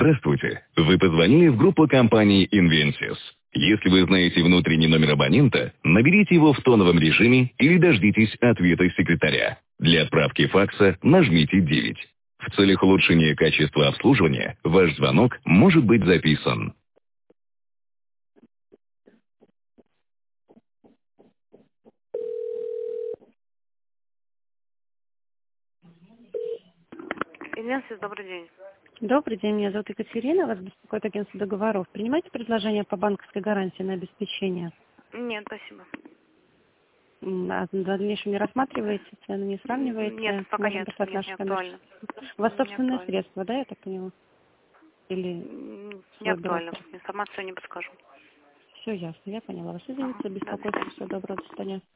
Здравствуйте. Вы позвонили в группу компании Invensys. Если вы знаете внутренний номер абонента, наберите его в тоновом режиме или дождитесь ответа секретаря. Для отправки факса нажмите 9. В целях улучшения качества обслуживания ваш звонок может быть записан. Инесса, добрый день. Добрый день, меня зовут Екатерина, вас беспокоит агентство договоров. Принимаете предложение по банковской гарантии на обеспечение? Нет, спасибо. А в дальнейшем не рассматриваете, цены не сравниваете? Нет, пока Можем нет, послать нет, не наши актуально. У вас Не собственные актуально. средства, да, я так поняла? Или Не свой актуально. брокер? Информацию не подскажу. Все ясно, я поняла. Вас Ага, извините за до беспокойство. свидания. Всего доброго, до свидания.